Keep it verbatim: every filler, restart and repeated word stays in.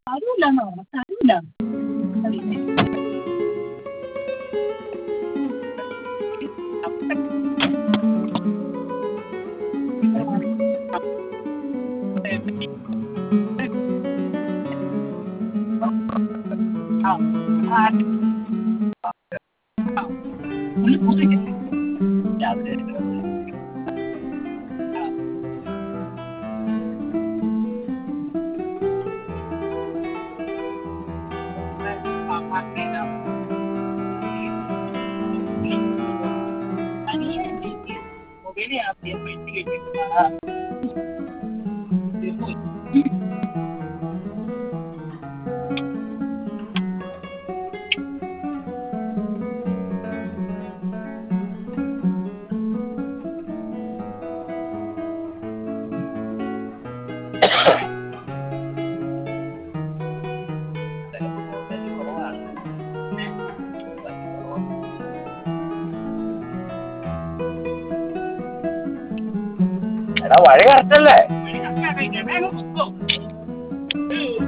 തരൂല്ലെന്നോ തരൂല്ല. ആ ആ പുള്ളി പുള്ളിക്ക് രാവിലെ എടുക്കണം പുള്ളി. ആ മൊബൈലിൽ പെട്ടി കെട്ടിട്ട് കുറവാണ്. എടാ വഴി കറക്റ്റല്ലേ? വഴി കറക്റ്റാ.